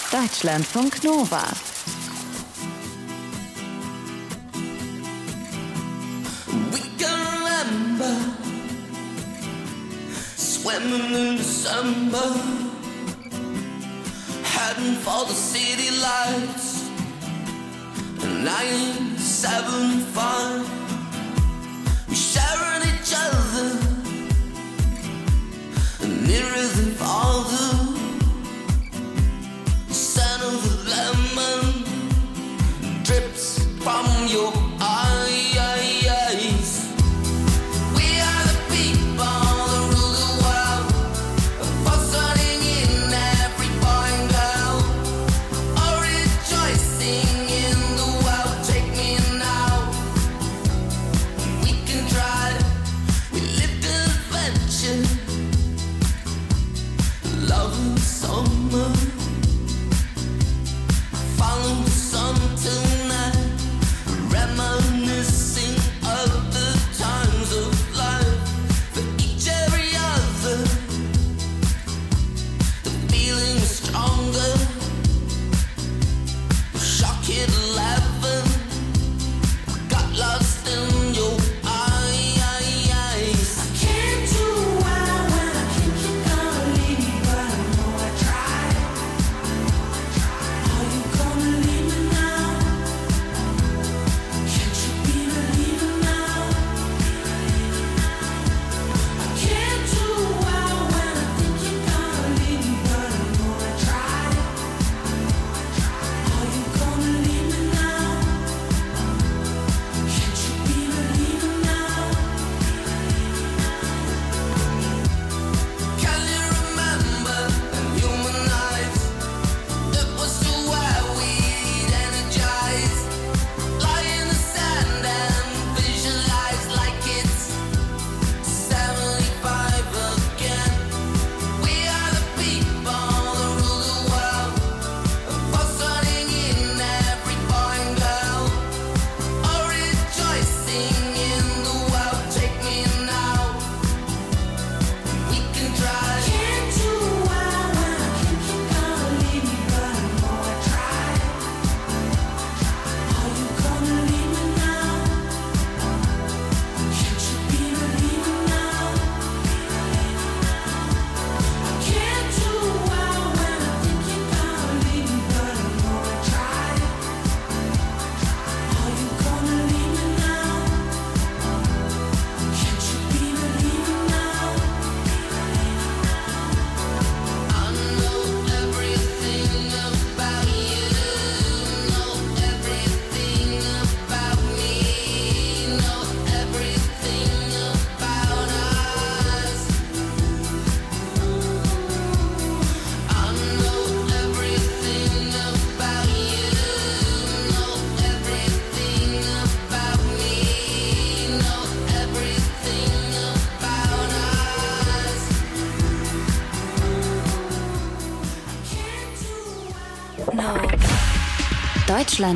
Deutschlandfunk Nova. We can remember swimming in December, heading for the city lights. 975, we sharing each other, nearer than farther. Scent of the lemon drips from your eyes. We are the people that rule the world, fostering in every boy and girl, all rejoicing in the world. Take me now, we can try. We lived an adventure, love in summer. Follow the sun tonight, reminiscing of the times of life. For each every other, the feeling is stronger. Shock hit 11, got lost in your eyes. I can't do well when I think you're gonna leave me, but I know I tried. Are you gonna leave me now? Can't you be believing now? I can't do well when I think you're gonna leave me, but I know I tried. Are you gonna leave me now? Can't you be believing now? Can you remember in human eyes? It was so where we'd energize, lie in the sand and visualize like it's 75 again. We are the people that rule the world, fostering in every boy and girl, all rejoicing in the world. Take me now, we can try. Can't do well when I think you're gonna leave me, but I know I tried. Are you gonna leave me now? Can't you be believing now? I can't do well when I think you're gonna leave me, but I know I tried. Are you gonna leave me now? Can't you be believing now? I know everything about you, know everything about me, know everything about us. I know everything about you, know everything about me, know everything about us. No. Deutschland